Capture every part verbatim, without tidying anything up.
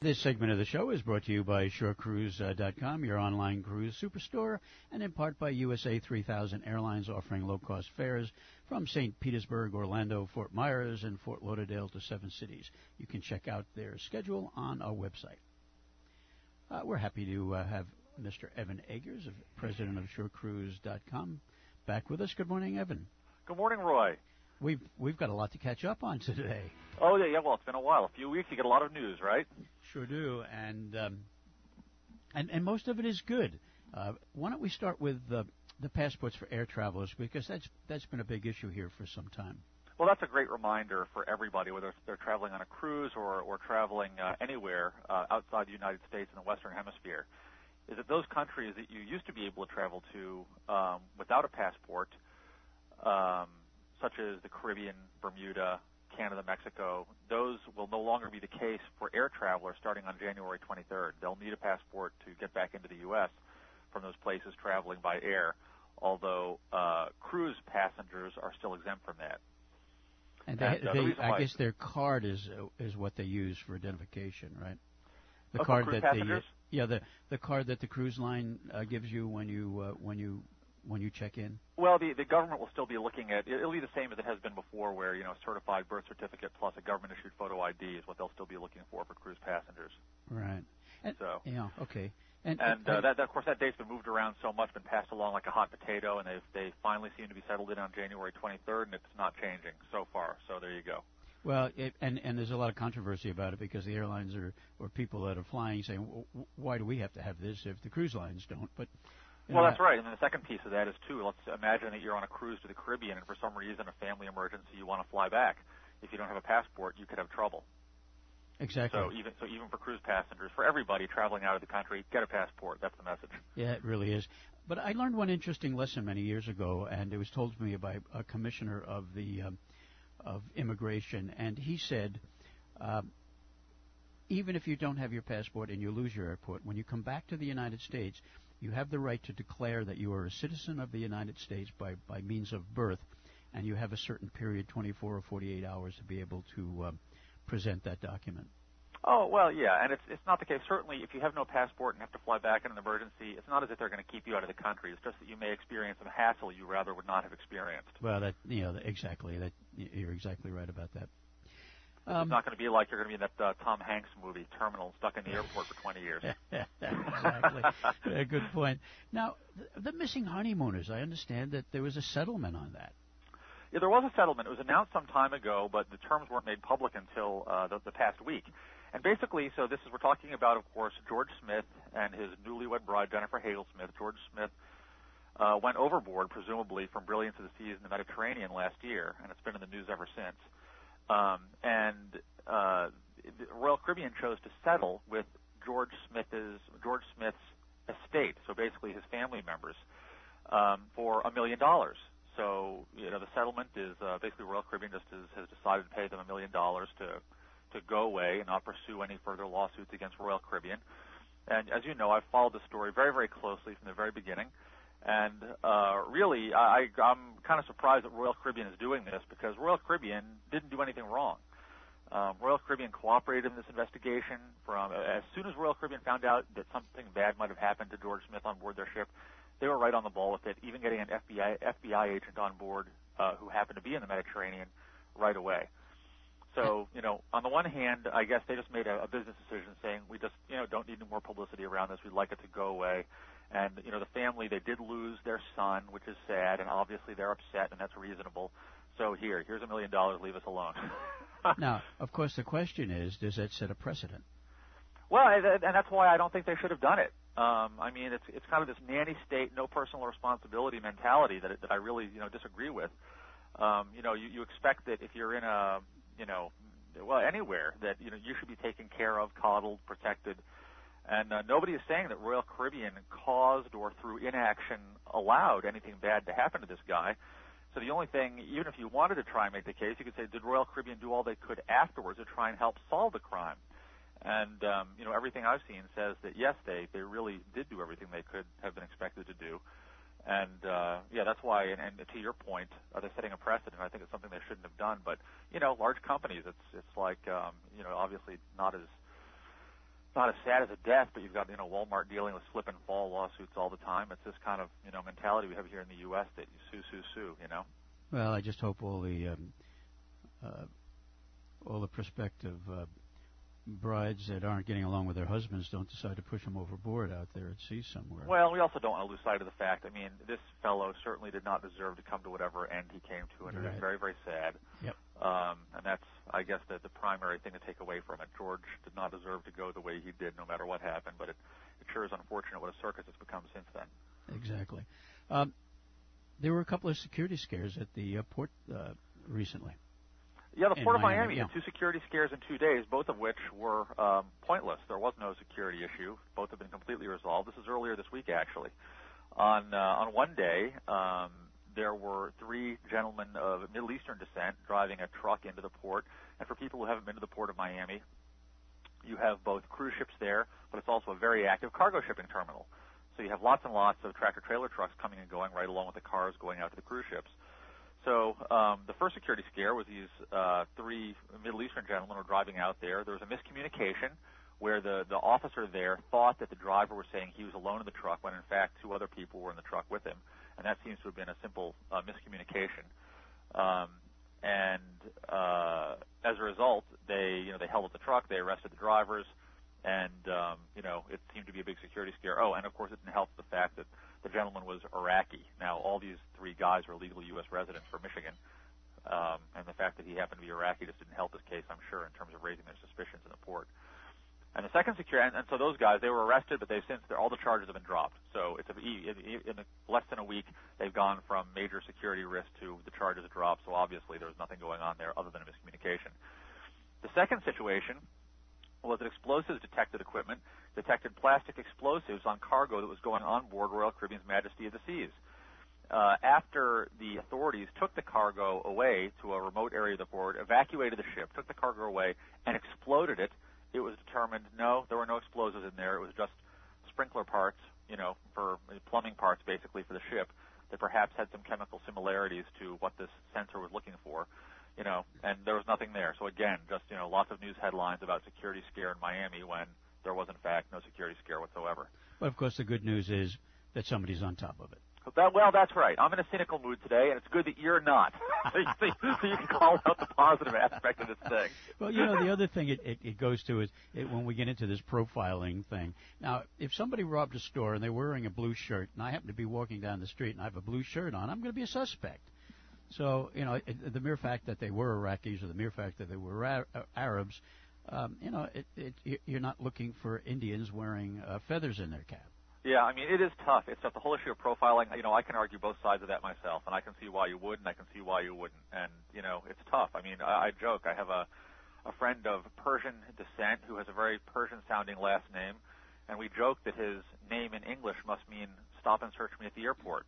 This segment of the show is brought to you by shore cruise dot com, your online cruise superstore, and in part by U S A three thousand Airlines, offering low-cost fares from Saint Petersburg, Orlando, Fort Myers, and Fort Lauderdale to seven cities. You can check out their schedule on our website. Uh, we're happy to uh, have Mister Evan Eggers, president of shore cruise dot com, back with us. Good morning, Evan. Good morning, Roy. We've we've got a lot to catch up on today. Oh, yeah, yeah. Well, it's been a while. A few weeks, you get a lot of news, right? Sure do, and um, and and most of it is good. Uh, why don't we start with uh, the passports for air travelers, because that's that's been a big issue here for some time. Well, that's a great reminder for everybody, whether they're traveling on a cruise or or traveling uh, anywhere uh, outside the United States in the Western Hemisphere, is that those countries that you used to be able to travel to um, without a passport, um, such as the Caribbean, Bermuda, Canada, Mexico, those will no longer be the case for air travelers starting on January twenty-third. They'll need a passport to get back into the U S from those places traveling by air, although uh, cruise passengers are still exempt from that. And, they, and uh, they, the I guess their card is uh, is what they use for identification, right? The oh, card that passengers? the yeah the the card that the cruise line uh, gives you when you uh, when you when you check in? Well, the, the government will still be looking at, it'll be the same as it has been before, where, you know, a certified birth certificate plus a government-issued photo I D is what they'll still be looking for for cruise passengers. Right. And, so. Yeah, okay. And, and uh, that, that, of course, that date's been moved around so much, been passed along like a hot potato, and they they finally seem to be settled in on January twenty-third, and it's not changing so far. So there you go. Well, it, and and there's a lot of controversy about it, because the airlines are, or people that are flying saying, well, why do we have to have this if the cruise lines don't? But Well, that's right. And then the second piece of that is, too, let's imagine that you're on a cruise to the Caribbean and for some reason, a family emergency, you want to fly back. If you don't have a passport, you could have trouble. Exactly. So even so, even for cruise passengers, for everybody traveling out of the country, get a passport. That's the message. Yeah, it really is. But I learned one interesting lesson many years ago, and it was told to me by a commissioner of the um, of immigration, and he said, uh, even if you don't have your passport and you lose your airport, when you come back to the United States, you have the right to declare that you are a citizen of the United States by, by means of birth, and you have a certain period, twenty-four or forty-eight hours, to be able to um, present that document. Oh, well, yeah, and it's it's not the case. Certainly, if you have no passport and have to fly back in an emergency, it's not as if they're going to keep you out of the country. It's just that you may experience some hassle you rather would not have experienced. Well, that you know, exactly. That you're exactly right about that. Um, it's not going to be like you're going to be in that uh, Tom Hanks movie, Terminal, stuck in the airport for twenty years. Exactly. A good point. Now, the, the missing honeymooners, I understand that there was a settlement on that. Yeah, there was a settlement. It was announced some time ago, but the terms weren't made public until uh, the, the past week. And basically, so this is, we're talking about, of course, George Smith and his newlywed bride, Jennifer Hale Smith. George Smith uh, went overboard, presumably, from Brilliance of the Seas in the Mediterranean last year, and it's been in the news ever since. Um, and uh, the Royal Caribbean chose to settle with George Smith's George Smith's estate, so basically his family members, um, for a million dollars. So you know the settlement is uh, basically Royal Caribbean just has, has decided to pay them a million dollars to to go away and not pursue any further lawsuits against Royal Caribbean. And as you know, I've followed the story very, very closely from the very beginning. And uh, really, I, I'm kind of surprised that Royal Caribbean is doing this, because Royal Caribbean didn't do anything wrong. Um, Royal Caribbean cooperated in this investigation. From as soon as Royal Caribbean found out that something bad might have happened to George Smith on board their ship, they were right on the ball with it, even getting an F B I, F B I agent on board uh, who happened to be in the Mediterranean right away. So, you know, on the one hand, I guess they just made a, a business decision saying, we just, you know, don't need any more publicity around this. We'd like it to go away. And, you know, the family, they did lose their son, which is sad, and obviously they're upset, and that's reasonable. So here, here's a million dollars, leave us alone. Now, of course, the question is, does that set a precedent? Well, and that's why I don't think they should have done it. Um, I mean, it's it's kind of this nanny state, no personal responsibility mentality that that I really, you know, disagree with. Um, you know, you, you expect that if you're in a, you know, well, anywhere, that, you know, you should be taken care of, coddled, protected. And uh, nobody is saying that Royal Caribbean caused or through inaction allowed anything bad to happen to this guy. So the only thing, even if you wanted to try and make the case, you could say, did Royal Caribbean do all they could afterwards to try and help solve the crime? And, um, you know, everything I've seen says that, yes, they, they really did do everything they could have been expected to do. And, uh, yeah, that's why, and, and to your point, uh, they're setting a precedent. I think it's something they shouldn't have done. But, you know, large companies, it's it's like, um, you know, obviously not as not as sad as a death, but you've got, you know, Walmart dealing with slip and fall lawsuits all the time. It's this kind of, you know, mentality we have here in the U S that you sue, sue, sue, you know. Well, I just hope all the um, uh, all the prospective uh, brides that aren't getting along with their husbands don't decide to push them overboard out there at sea somewhere. Well, we also don't want to lose sight of the fact. I mean, this fellow certainly did not deserve to come to whatever end he came to, and Right. it is very, very sad. Yep. Um, and that's, I guess, the, the primary thing to take away from it. George did not deserve to go the way he did, no matter what happened. But it, it sure is unfortunate what a circus it's become since then. Exactly. Um, there were a couple of security scares at the uh, port uh, recently. Yeah, the In Port of Miami, Miami yeah. had two security scares in two days, both of which were um, pointless. There was no security issue. Both have been completely resolved. This is earlier this week, actually. On uh, on one day, um, there were three gentlemen of Middle Eastern descent driving a truck into the port. And for people who haven't been to the Port of Miami, you have both cruise ships there, but it's also a very active cargo shipping terminal. So you have lots and lots of tractor-trailer trucks coming and going right along with the cars going out to the cruise ships. So um, the first security scare was these uh, three Middle Eastern gentlemen were driving out there. There was a miscommunication where the, the officer there thought that the driver was saying he was alone in the truck when, in fact, two other people were in the truck with him. And that seems to have been a simple uh, miscommunication. Um, and uh, as a result, they, you know, they held up the truck, they arrested the drivers, and, um, you know, it seemed to be a big security scare. Oh, and, of course, it didn't help the fact that the gentleman was Iraqi. Now, all these three guys were legal U S residents from Michigan, um, and the fact that he happened to be Iraqi just didn't help his case, I'm sure, in terms of raising their suspicions in the port. And the second security, and, and so those guys, they were arrested, but they've since, all the charges have been dropped. So it's a, in, in less than a week, they've gone from major security risk to the charges dropped, so obviously there was nothing going on there other than a miscommunication. The second situation was that explosives detected equipment detected plastic explosives on cargo that was going on board Royal Caribbean's Majesty of the Seas. Uh, after the authorities took the cargo away to a remote area of the port, evacuated the ship, took the cargo away, and exploded it, it was determined, no, there were no explosives in there. It was just sprinkler parts, you know, for plumbing parts, basically, for the ship that perhaps had some chemical similarities to what this sensor was looking for. You know, and there was nothing there. So again, just, you know, lots of news headlines about security scare in Miami when there was, in fact, no security scare whatsoever. But, of course, the good news is that somebody's on top of it. That, well, that's right. I'm in a cynical mood today, and it's good that you're not. so, you, so you can call out the positive aspect of this thing. Well, you know, the other thing it, it, it goes to is it, when we get into this profiling thing. Now, if somebody robbed a store and they're wearing a blue shirt, and I happen to be walking down the street and I have a blue shirt on, I'm going to be a suspect. So, you know, it, the mere fact that they were Iraqis or the mere fact that they were Ar- Arabs, um, you know, it, it, you're not looking for Indians wearing uh, feathers in their cap. Yeah, I mean, it is tough. It's tough. The whole issue of profiling, you know, I can argue both sides of that myself, and I can see why you would, and I can see why you wouldn't. And, you know, it's tough. I mean, I, I joke. I have a, a friend of Persian descent who has a very Persian-sounding last name, and we joke that his name in English must mean stop and search me at the airport.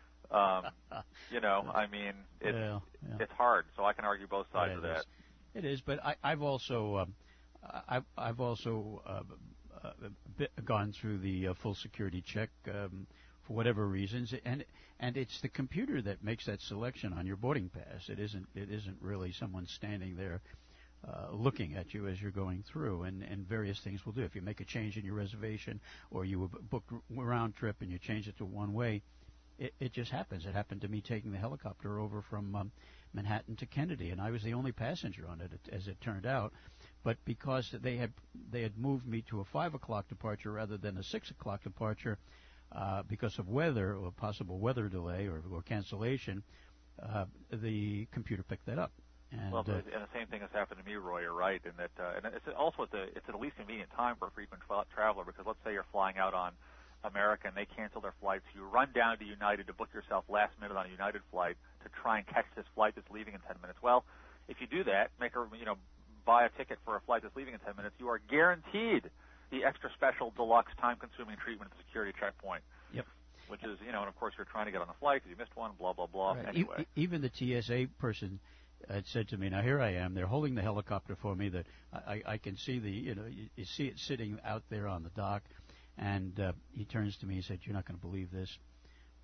Um, you know, I mean, it's, well, yeah. it's hard, so I can argue both sides yeah, of that. Is. It is, but I, I've also, um, I've, I've also uh, uh, bit, gone through the uh, full security check um, for whatever reasons, and and it's the computer that makes that selection on your boarding pass. It isn't, it isn't really someone standing there uh, looking at you as you're going through, and, and various things will do. If you make a change in your reservation, or you book a round trip and you change it to one way. It, it just happens. It happened to me taking the helicopter over from um, Manhattan to Kennedy, and I was the only passenger on it, as it turned out. But because they had they had moved me to a five o'clock departure rather than a six o'clock departure, uh, because of weather or possible weather delay or, or cancellation, uh, the computer picked that up. And, well, uh, and the same thing has happened to me, Roy. You're right, in that, uh, and it's also at the it's at the least convenient time for a frequent tra- traveler, because let's say you're flying out on America and they cancel their flights, you run down to United to book yourself last minute on a United flight to try and catch this flight that's leaving in ten minutes. Well, if you do that, make a, you know, buy a ticket for a flight that's leaving in ten minutes, you are guaranteed the extra special deluxe time-consuming treatment at the security checkpoint. Yep. Which is, you know, and of course you're trying to get on a flight because you missed one, blah, blah, blah. Right. Anyway. E- even the T S A person had said to me, now here I am, they're holding the helicopter for me that I, I can see the, you know, you, you see it sitting out there on the dock. And uh, he turns to me and said, "You're not going to believe this.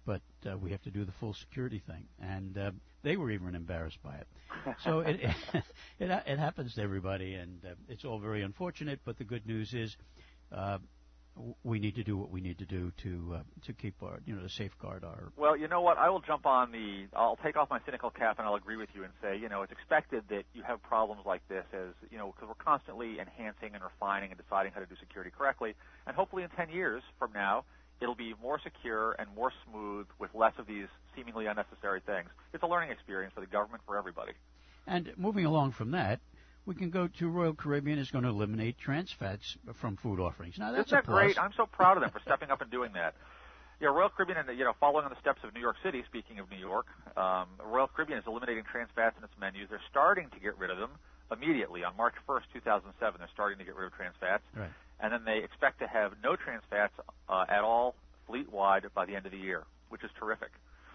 but uh, we have to do the full security thing. And uh, they were even embarrassed by it. So it, it, it, it happens to everybody, and uh, it's all very unfortunate, but the good news is uh, we need to do what we need to do to uh, to keep our, you know, to safeguard our... Well, you know what? I will jump on the... I'll take off my cynical cap and I'll agree with you and say, you know, it's expected that you have problems like this as, you know, because we're constantly enhancing and refining and deciding how to do security correctly. And hopefully in ten years from now, it'll be more secure and more smooth with less of these seemingly unnecessary things. It's a learning experience for the government, for everybody. And moving along from that, we can go to Royal Caribbean is going to eliminate trans fats from food offerings. Now, that's Isn't that a plus. great? I'm so proud of them for stepping up and doing that. Yeah, Royal Caribbean, and you know, following on the steps of New York City. Speaking of New York, um, Royal Caribbean is eliminating trans fats in its menus. They're starting to get rid of them immediately on March first, two thousand seven. They're starting to get rid of trans fats, right. And then they expect to have no trans fats uh, at all fleet-wide by the end of the year, which is terrific.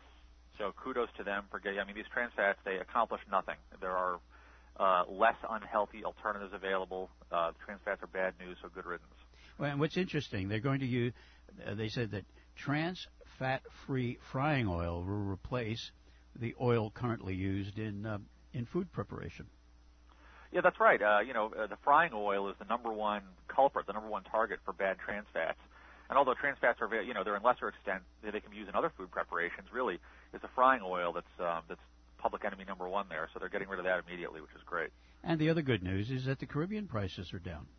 So kudos to them for getting. I mean, these trans fats, they accomplish nothing. There are Uh, less unhealthy alternatives available. Uh, trans fats are bad news, so good riddance. Well, and what's interesting, they're going to use, uh, they said that trans fat-free frying oil will replace the oil currently used in uh, in food preparation. Yeah, that's right. Uh, you know, uh, the frying oil is the number one culprit, the number one target for bad trans fats. And although trans fats are, you know, they're in lesser extent, they can be used in other food preparations. Really, it's the frying oil that's um, that's public enemy number one there, so they're getting rid of that immediately, which is great. And the other good news is that the Caribbean prices are down.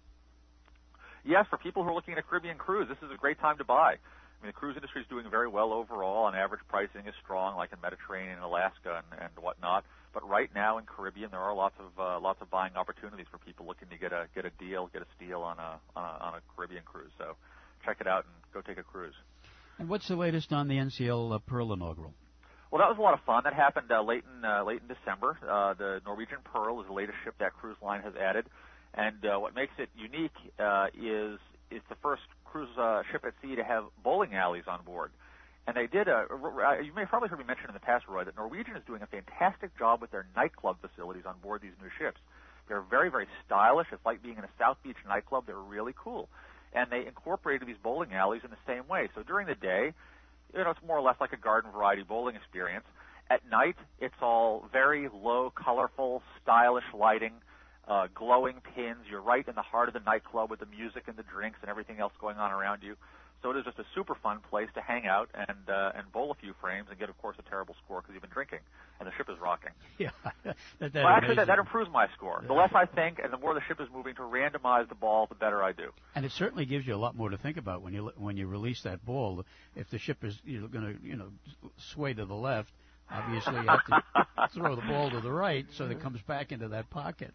Yes, for people who are looking at a Caribbean cruise, this is a great time to buy. I mean, the cruise industry is doing very well overall, and average pricing is strong, like in Mediterranean and Alaska and, and whatnot. But right now in Caribbean, there are lots of uh, lots of buying opportunities for people looking to get a get a deal, get a steal on a on a, on a Caribbean cruise. So check it out and go take a cruise. And what's the latest on the N C L uh, Pearl inaugural? Well, that was a lot of fun. That happened uh, late in uh, late in December. Uh, the Norwegian Pearl is the latest ship that cruise line has added, and uh, what makes it unique uh, is it's the first cruise uh, ship at sea to have bowling alleys on board. And they did a. You may have probably heard me mention in the past, Roy, that Norwegian is doing a fantastic job with their nightclub facilities on board these new ships. They're very, very stylish. It's like being in a South Beach nightclub. They're really cool, and they incorporated these bowling alleys in the same way. So during the day, you know, it's more or less like a garden variety bowling experience. At night, it's all very low, colorful, stylish lighting, uh, glowing pins. You're right in the heart of the nightclub with the music and the drinks and everything else going on around you. So it is just a super fun place to hang out and uh, and bowl a few frames and get, of course, a terrible score because you've been drinking and the ship is rocking. Yeah, that, that well, actually, that, that improves my score. The less I think and the more the ship is moving to randomize the ball, the better I do. And it certainly gives you a lot more to think about when you when you release that ball. If the ship is you're going to you know sway to the left, obviously you have to throw the ball to the right so that it comes back into that pocket.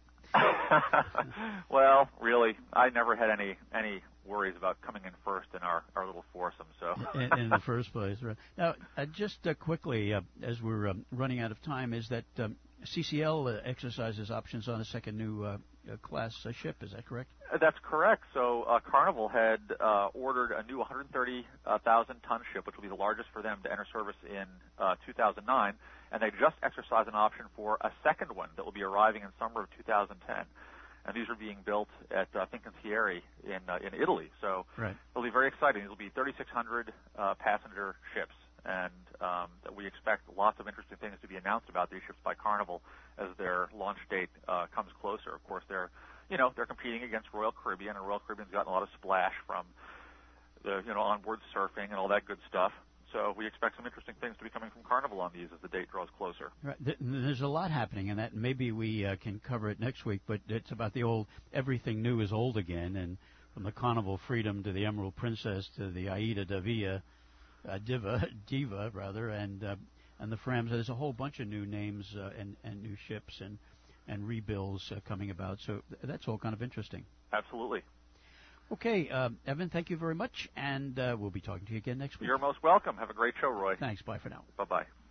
Well, really, I never had any any worries about coming in first in our, our little foursome. So in, in the first place, right? Now, uh, just uh, quickly, uh, as we're um, running out of time, is that um, C C L uh, exercises options on a second new uh, uh, class uh, ship? Is that correct? Uh, that's correct. So uh, Carnival had uh, ordered a new one hundred thirty thousand ton ship, which will be the largest for them to enter service in uh, two thousand nine, and they just exercised an option for a second one that will be arriving in summer of two thousand ten. And these are being built at uh, Fincantieri in uh, in Italy. So right. It'll be very exciting. These will be thirty-six hundred uh, passenger ships, and um, we expect lots of interesting things to be announced about these ships by Carnival as their launch date uh, comes closer. Of course, they're you know they're competing against Royal Caribbean, and Royal Caribbean's gotten a lot of splash from the you know onboard surfing and all that good stuff. So we expect some interesting things to be coming from Carnival on these as the date draws closer. Right. There's a lot happening in that, and maybe we uh, can cover it next week, but it's about the old, everything new is old again, and from the Carnival Freedom to the Emerald Princess to the Aida Divia, uh, Diva, Diva, rather, and uh, and the Frams. There's a whole bunch of new names uh, and, and new ships and, and rebuilds uh, coming about, so th- that's all kind of interesting. Absolutely. Okay, uh, Evan, thank you very much, and uh, we'll be talking to you again next week. You're most welcome. Have a great show, Roy. Thanks. Bye for now. Bye-bye.